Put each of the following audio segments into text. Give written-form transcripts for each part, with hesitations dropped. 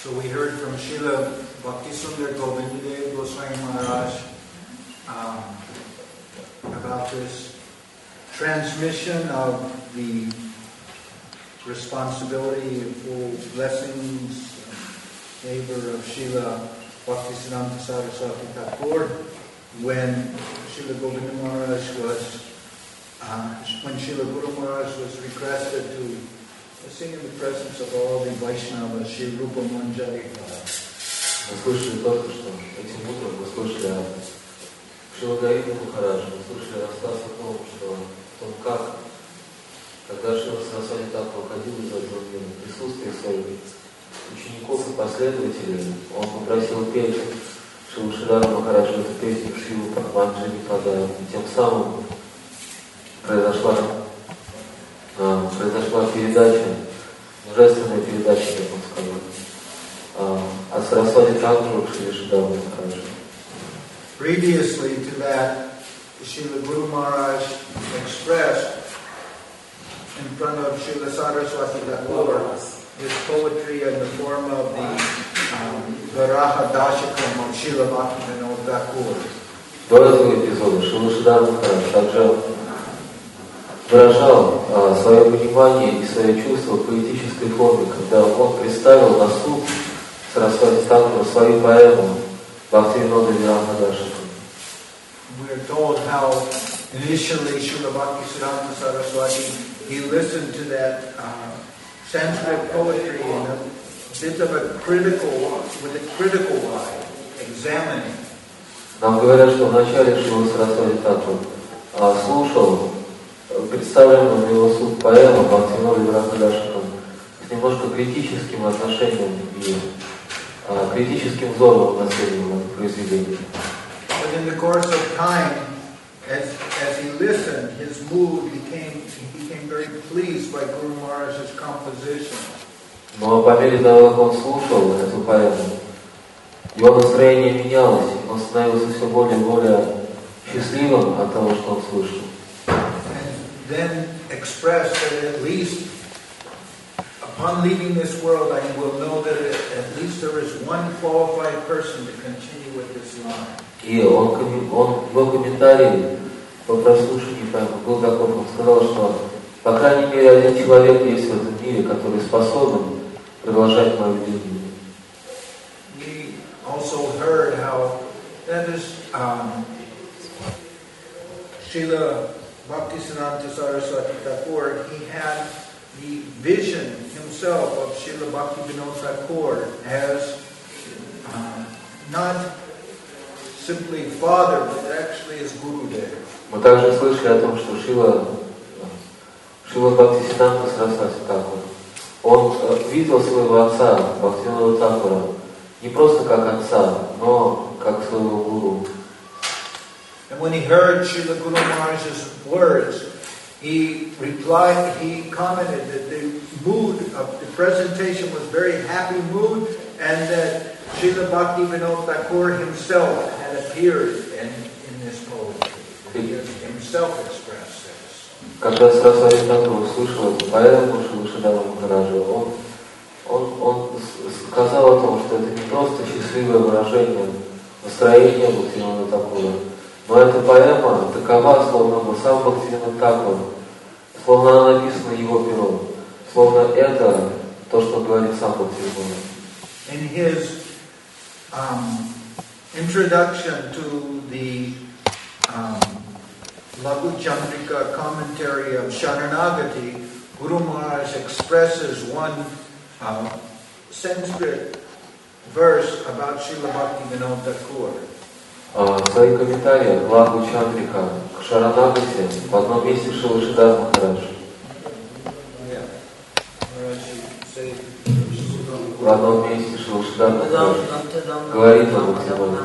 So we heard from Srila Bhaktisundar Govindadev Goswami Maharaj about this transmission of the responsibility of full blessings, favor of Srila Bhaktisiddhanta Saraswati Thakur when Srila Govinda Maharaj was when Srila Guru Maharaj was requested to sing in the presence of all the Vaishnavas, Sri Rupa Manjari. Мы слышали только что, этим утром мы слышали о Шрила Говинда Махараджа, мы слышали рассказ о том, как, когда Шрила Сарасвати Тхакур ходил из этого мира, в присутствии своих учеников и последователей, он попросил петь Шрилу Шридари Махараджа эту песню Шрилу Манджари Пада, и тем самым произошла передача, божественная передача, как он сказал, от Сарасвати Тхакура к Шриле Шридари Махараджу. Previously to that, Srila Guru Maharaj expressed in front of Srila Saraswati Thakur his poetry in the form of the Varaha Dashakam of Srila Bhaktivinoda Thakur. До этого эпизода Шрила Шридари Махарадж также выражал свое понимание и свои чувства в поэтической форме, когда он представил на суд Сарасвати Тхакура свою поэму Бхактивинода Вираха Дашакам. We are told how initially Srila Bhaktisiddhanta Saraswati, he listened to that Sanskrit poetry in a bit of a with a critical eye, examining. Нам говорят, что вначале Шрила Сарасвати Тхакур слушал представленную на его суд поэму Бхактивинода Вираха Дашакам с немножко критическим отношением и критическим взором на это произведение. But in the course of time, as he listened, his mood became very pleased by Guru Maharaj's composition. Но по мере того, как он слушал эту поэму, его настроение менялось, он становился все более и более счастливым от того, что он слышал. And then expressed that at least upon leaving this world, I will know that at least there is one qualified person to continue with this line. И он в его комментарии по прослушиванию поэмы был таков, он сказал, что по крайней мере один человек есть в этом мире, который способен продолжать мою линию. We also heard how that is Srila Bhaktisiddhanta Saraswati Thakur, he had the vision himself of Srila Bhaktivinoda Thakur as not simply father, but actually as Gurudev. Мы также слышали о том, что Шрила Бхактисиддханта Сарасвати Тхакур, он видел своего отца, Бхактивинода Тхакура, не просто как отца, но как своего гуру. And when he heard Srila Guru Maharaj's words, he commented that the mood of the presentation was very happy mood, and that Srila Bhaktivinoda Thakur himself had appeared in this poetry. He himself expressed this. Когда Сарасвати Тхакур услышал эту поэму Шрилы Шридари Махараджа, он сказал о том, что это не просто счастливое выражение настроения Бхактивинода Тхакура, но эта поэма такова, словно бы сам Бхактивинода Тхакур, словно она написана его пером, словно это то, что говорит сам Бхактивинода. In his introduction to the Laghu Chandrika commentary of Sharanagati, Guru Maharaj expresses one Sanskrit verse about Srila Bhaktivinoda Thakur. В своих комментариях Лагу Чандрика к Шаранагати в одном месте Шрила Шридари Махарадж в одном месте Шрила Шридари Махарадж говорит о Бхактивиноде.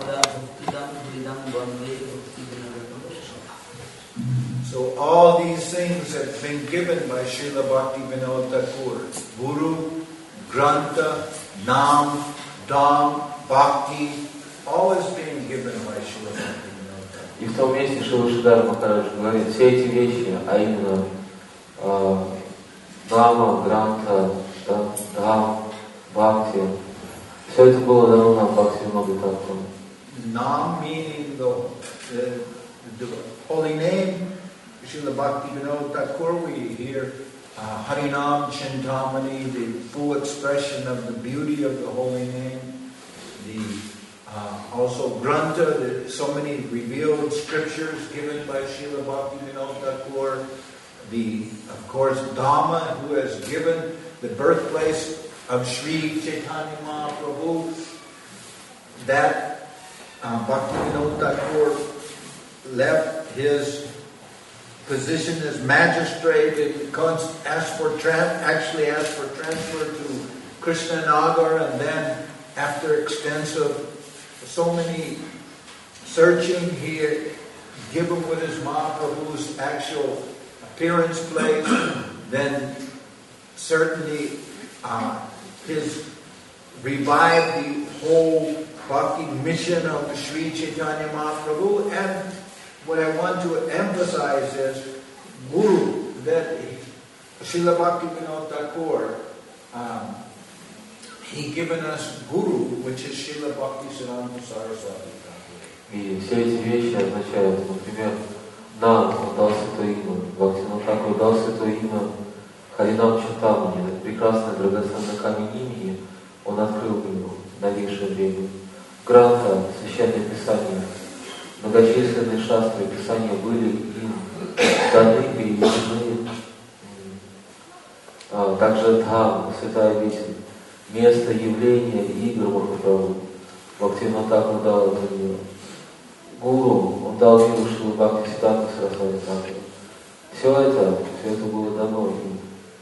So all these things have been given by Srila Bhaktivinoda Thakur. Guru, Grantha, Nam, Dham, Bhakti, all is being given by Srila Bhaktivinoda Thakur. И в том месте Шрила Шридари Махарадж говорит все эти вещи, а именно Дама, Гранта, Dham, Bhakti, Все это было дано нам Бхактивинода Тхакуром. Nam meaning the holy name, Srila Bhaktivinoda Thakur, we hear Harinam Chintamani, the full expression of the beauty of the holy name. Also Grantha, so many revealed scriptures given by Srila Bhaktivinoda Thakur. Of course, Dhamma, who has given the birthplace of Sri Chaitanya Mahaprabhu. That Bhaktivinoda Thakur left his position as magistrate and asked for transfer to Krishnanagar, and then after extensive, so many searching, he given with his Mahaprabhu's actual appearance place. Then certainly his revived the whole bhakti mission of Sri Chaitanya Mahaprabhu. And what I want to emphasize is Guru, that Srila Bhaktivinoda Thakur, he given us Guru, which is Srila Bhaktisiddhanta Saraswati Thakur. И все эти вещи означают, например, нам он дал святое имя, Бхактивинода Тхакур дал святое имя Харинам Чинтамани, этот прекрасный драгоценный камень имени, он открыл ему в новейшее время. Гранта, священное писание, многочисленные шастры писания были им даны, переведены. Также Дхам, святая обитель, место явления игр Махапрабху. Бхактивинода Тхакур дал это миру. Гуру, он дал миру Шрила Бхактисиддханта Сарасвати Тхакур. Все это было дано им.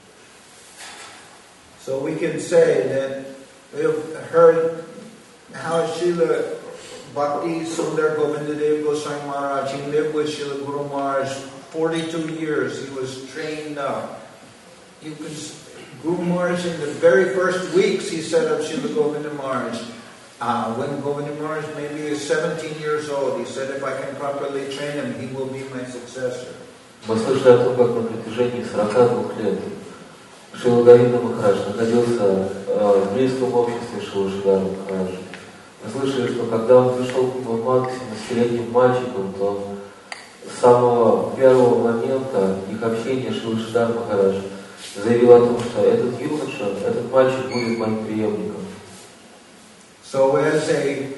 So we can say that we have heard how Srila Bhakti Sundar Govindadev Goswami Maharaj, he lived with Srila Guru Maharaj 42 years. He was trained up. Guru Maharaj, in the very first weeks, he set up Srila Govinda Maharaj. When Govinda Maharaj maybe is 17 years old, he said, if I can properly train him, he will be my successor. Мы слышали о том, как на протяжении 42 лет Шрила Говинда Махарадж находился в близком обществе Шрила Шридхара Махараджа. Мы слышали, что когда он пришел к Махамадхи 17-летним мальчиком, то с самого первого момента их общения Шрила Шридхар Махарадж заявил о том, что этот юноша, этот мальчик будет моим преемником. So as the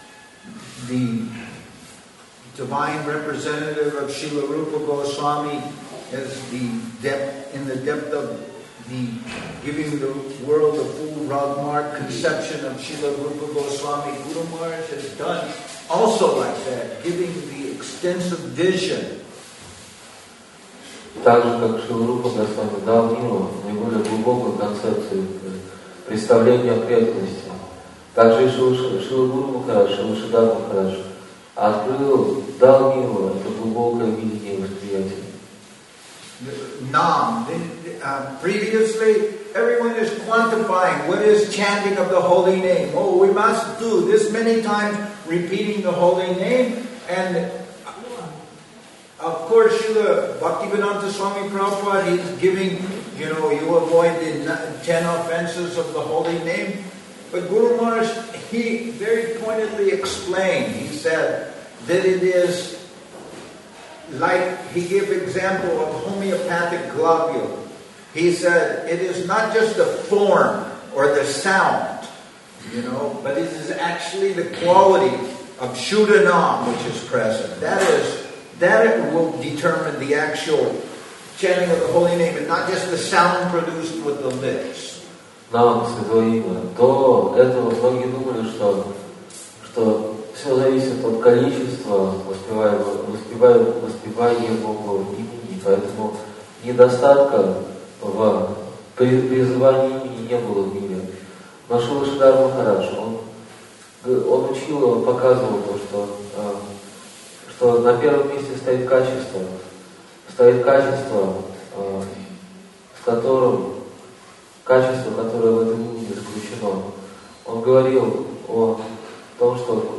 divine representative of Srila Rupa Goswami, as in the depth of giving the world a full Ragmark conception of Srila Rupa Goswami, Guru Maharaj has done also like that, giving the extensive vision. Так же, как Шрила Рупа Госвами дал миру наиболее глубокую концепцию представления о преданности, также и Шрила Гуру Махарадж, Шрила Шридхар Махарадж дал миру это глубокое видение и восприятие. Nam. Previously, everyone is quantifying what is chanting of the holy name. Oh, we must do this many times, repeating the holy name. And of course, Srila Bhaktivedanta Swami Prabhupada, he's giving, you avoid the 10 offenses of the holy name. But Guru Maharaj, he very pointedly explained, he said that it is like, he gave example of homeopathic globule. He said it is not just the form or the sound, but it is actually the quality of Shuddhanam which is present. That will determine the actual chanting of the holy name, and not just the sound produced with the lips. Нам, святое имя, до этого многие думали, что все зависит от количества воспеваемого имени, поэтому недостатка в призывании имени не было в мире. Но Шрила Шридхар Махарадж, он учил, он показывал то, что на первом месте стоит качество, которое в этом имени заключено. Он говорил о том, что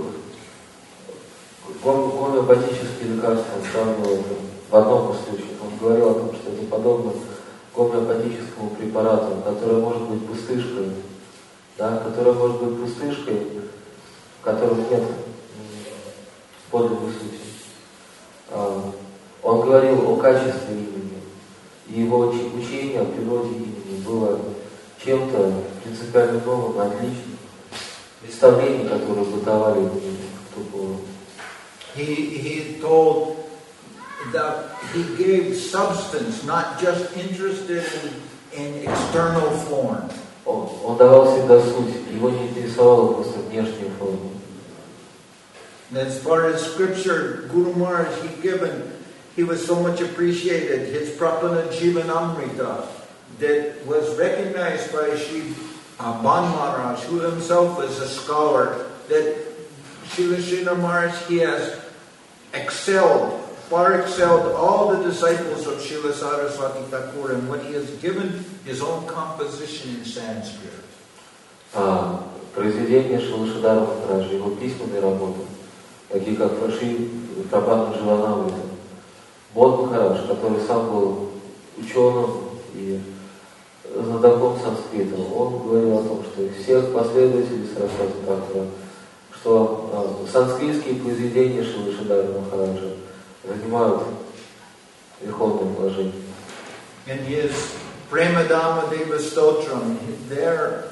гомеопатические лекарства, он сравнивал это в одном из случаев. Он говорил о том, что это подобно гомеопатическому препарату, который может быть пустышкой, да, которая может быть пустышкой, в которой нет подлинной сути. Он говорил о качестве имени, и его учение о природе имени было чем-то принципиально новым, отличным. Представления, которые бытовали в ту пору. He told that he gave substance, not just interested in external form. Он давал всегда суть, его не интересовала просто внешняя форма. As far as scripture, Guru Maharaj, he was so much appreciated. His Prapana Jivanamrita that was recognized by Shri Ban Maharaj, who himself was a scholar, that Srila Sridhar Maharaj, he has far excelled all the disciples of Srila Saraswati Thakur, and what he has given his own composition in Sanskrit. Произведения Шрила Шридхара Махараджа, его письменные работы, такие как Шри Прабхана Дживанамрита, Бон Махарадж, который сам был ученым и знатоком санскрита, он говорил о том, что из всех последователей Сарасвати Такура, что санскритские произведения Шрила Шридхара Махараджа занимают верховное положение. In his Premadama Deva Stotram, there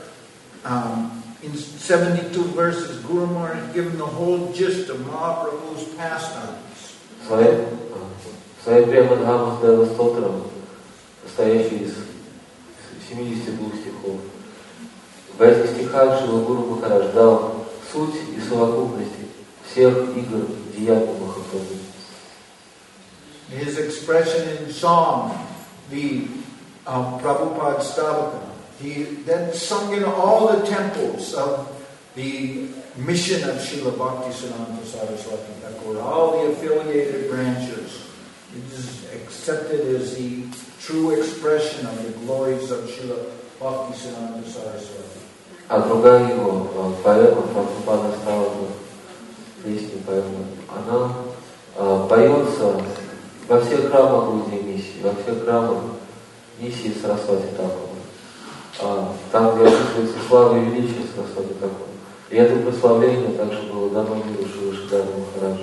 in 72 verses, Guru Maharaj has given the whole gist of Mahaprabhu's pastimes. В своей Премадхама Дева Стотрам, состоящей из 72 стихов, в этих стихах Шрила Гуру Махарадж дал суть и совокупность всех игр деяний Махапрабху. His expression in song, the Prabhupada Stavaka, he then sung in all the temples of the mission of Srila Bhaktisiddhanta Saraswati Thakur, all the affiliated branches. It is accepted as the true expression of the glories of Srila Bhaktisiddhanta Saraswati. А другая его поэма, Прабхупада Ставака, песня поэма, она поется во всех храмах Гаудия миссии, во всех храмах миссии Сарасвати Такура. Там, где описывается слава и величие Сарасвати Такура. И это прославление также было дано миру Шрила Шридхара Махараджа.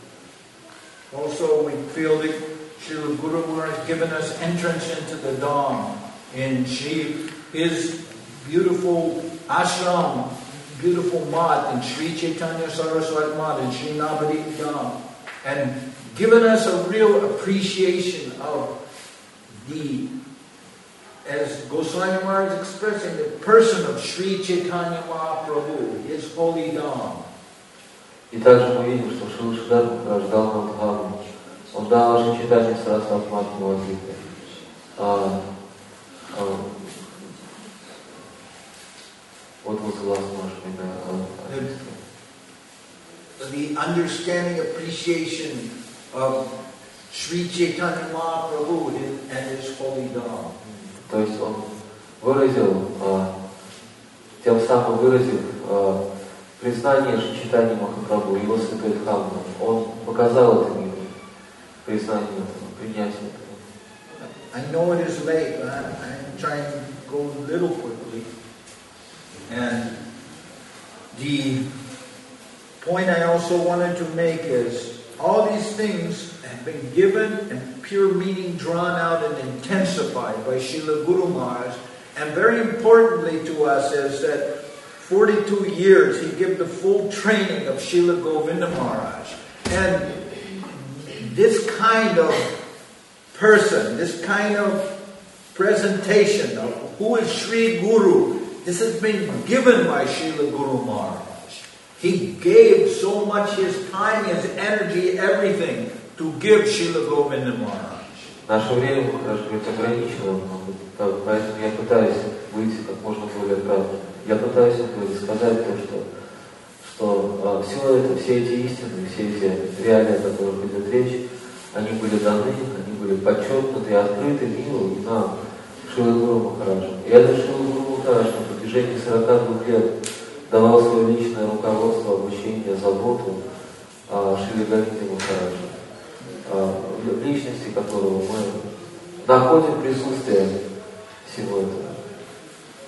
Also, we feel that Srila Guru Maharaj has given us entrance into the Dham in his beautiful ashram, beautiful mat in Sri Chaitanya Saraswati Mat in Sri Navadip Dham, and given us a real appreciation of the, as Goswami Maharaj is expressing, the person of Sri Chaitanya Mahaprabhu, his holy Dham. И также мы видим, что Шрила Шридхар Махарадж дал нам Дхаму. Он дал Шри Чайтанья Сарасвати Мат Навадипе. What was the last one? The understanding, appreciation of Sri Chaitanya Mahaprabhu and his holy Dham. То есть он выразил, тем самым выразил признание Шри Чайтаньи Махапрабху, его святой Дхаммы. Он показал это миру, признание этого, принятие этого. I know it is late, but I'm trying to go a little quickly. And the point I also wanted to make is all these things have been given and pure meaning drawn out and intensified by Srila Guru Maharaj. And very importantly to us is that 42 years he gave the full training of Srila Govinda Maharaj. And this kind of person, this kind of presentation of who is Sri Guru, this has been given by Srila Guru Maharaj. He gave so much his time, his energy, everything to give Srila Govinda Maharaj. Наше время, Махарадж говорит, ограничено, поэтому я пытаюсь выйти как можно более кратко. Я пытаюсь сказать то, что все эти истины, все эти реалии, о которых идет речь, они были даны, они были подчеркнуты и открыты миру и нам, Шрила Гуру Махараджу. И этот Шрила Гуру Махарадж на протяжении 42 лет давал свое личное руководство, обучение, заботу Шриле Говинде Махараджу, в личности которого мы находим присутствие всего этого.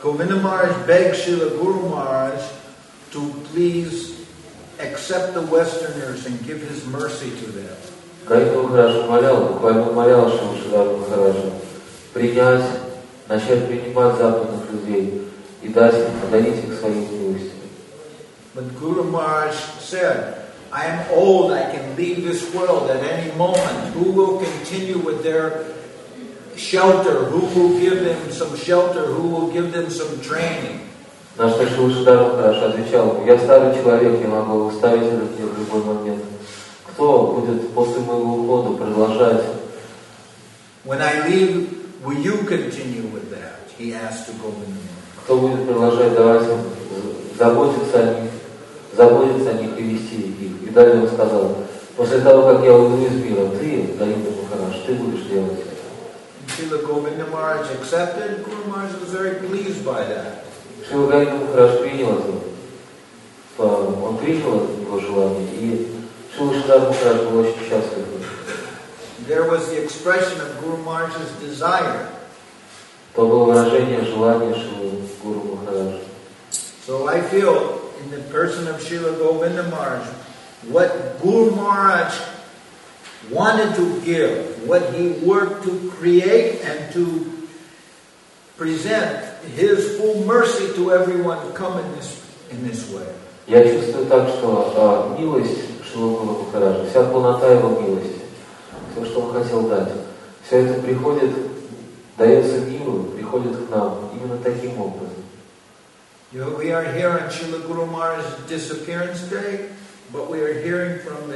Govinda Maharaj begged Srila Guru Maharaj to please accept the Westerners and give his mercy to them. Говинда Махарадж умолял, буквально умолял Шри Махараджа принять, начать принимать западных людей и подарить их своей милостью. But Guru Maharaj said, I am old, I can leave this world at any moment. Who will continue with their shelter? Who will give them some shelter? Who will give them some training? Наш Шри Махарадж отвечал, я старый человек, я могу оставить этот мир в любой момент. Кто будет после моего ухода продолжать? When I leave, will you continue with that? He asked to Govinda Maharaj. Кто будет продолжать заботиться о них и вести их? И далее он сказал, после того, как я уйду из мира, ты, Говинда Махарадж, ты будешь делать это. Srila Govinda Maharaj accepted. Guru Maharaj was very pleased by that. Шрила Говинда Махарадж принял это. Он принял это его желание, и Шрила Махарадж был очень счастлив. There was the expression of Guru Maharaj's desire. То было выражение желания Шрила Гуру Махараджа. So I feel in the person of Srila Govinda Maharaj, what Guru Maharaj wanted to give, what he worked to create and to present his full mercy to everyone who come in this way. Я чувствую так, что милость Шрила Гуру Махараджа, вся полнота его милости, все, что он хотел дать, все это приходит, дается миру, приходит к нам именно таким образом. We are here on Srila Guru Maharaj's disappearance day, but we are hearing from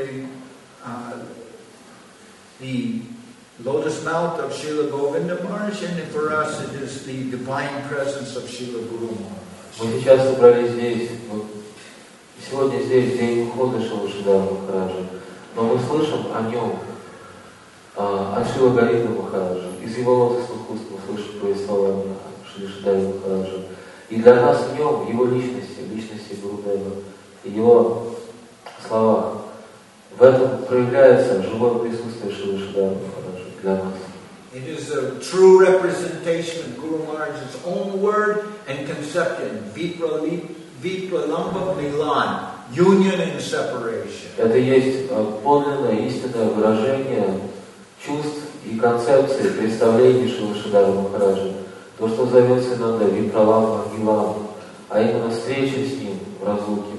the lotus mouth of Srila Govinda Maharaj, and for us it is the divine presence of Srila Guru Maharaj. Мы сейчас собрались здесь, сегодня здесь, день ухода Шрила Махараджа, но мы слышим о нем, от Шрила Говинда Махараджа, из его лотосных уст мы слышим повествование Шри Махараджа. И для нас в нем, его личности Гурудева, его словах, в этом проявляется живое присутствие Шри Махараджа для нас. It is a true representation of Guru Maharaj's own word and conception, Vipralamba Milan, union and separation. Это есть подлинное, истинное выражение чувств и концепции, представлений Шри Махараджа. То, что зовется иногда Випраламба Милан, а именно встреча с ним в разлуке.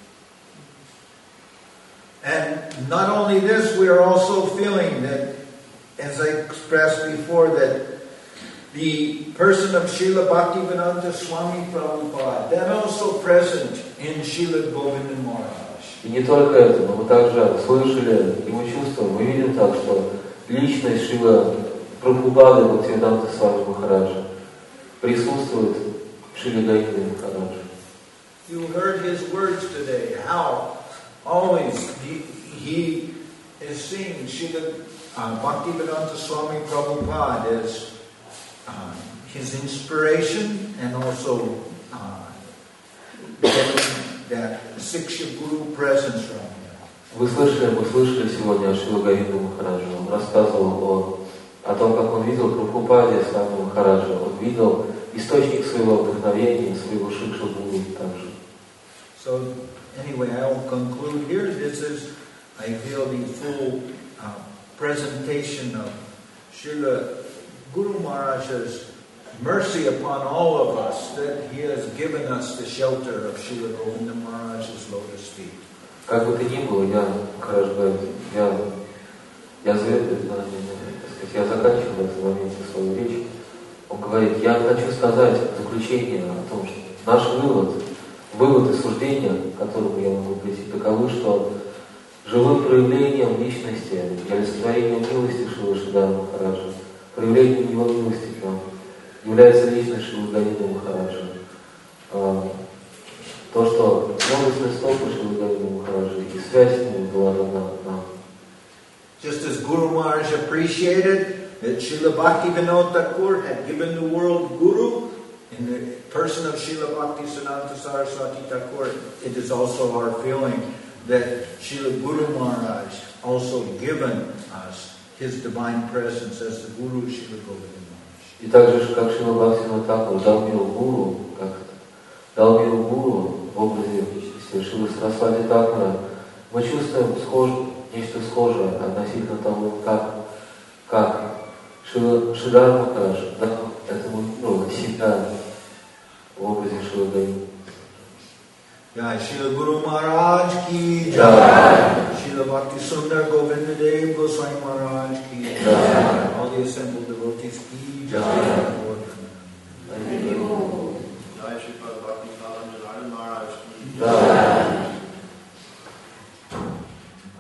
And not only this, we are also feeling that, as I expressed before, that the person of Srila Bhaktivedanta Swami Prabhupada, that also present in Srila Govinda Maharaj. И не только это, но мы также слышали и мы чувствуем, мы видим так, что личность Шрила Прабхупады Бхактивиданта Свами Махараджа присутствует в Шриле Говинде Махараджа. You heard his words today, how always he is seeing Srila Bhaktivedanta Swami Prabhupada as his inspiration and also getting that Siksha Guru presence from him. Мы слышали сегодня о Шриле Говинде Махараджа. Он рассказывал о том, как он видел Прабхупаде Свами Махараджа. Он видел источник своего вдохновения, своего Шикша Гуру также. So anyway, I will conclude here. This is, I feel, the full presentation of Srila Guru Maharaj's mercy upon all of us, that he has given us the shelter of Srila Govinda Maharaj's lotus feet. Как бы то ни было, Махарадж говорит, я заканчиваю в этом моменте свою речь. Он говорит, я хочу сказать заключение о том, что наш вывод и суждения, к которому я могу прийти, таковы, что живым проявлением личности, олицетворением милости Шрила Махараджа, проявлением его милости к нам, является личность Шрила Говинда Махараджа. То, что милостные стопы Шрила Говинда Махараджа и связь с ним была дана нам. Just as Guru Maharaj appreciated that Srila Bhaktivinoda Thakur had given the world Guru in the person of Srila Bhaktisiddhanta Saraswati Thakur, it is also our feeling that Srila Guru Maharaj also given us his divine presence as the Guru Srila Govinda Maharaj. И так же, как Шрила Бхактивинода Тхакур дал миру Гуру, долбил гуру в образе Шрилы Сарасвати Такура, мы чувствуем нечто схожее относительно того, как Шридар Махарадж дал этому миру себя в образе Шрилы Гави. Jai Srila Guru Maharaj ki Jai. Srila Bhakti Sundar Govinda Dev Goswami Maharaj ki Jai. All the assembled devotees ki Jai.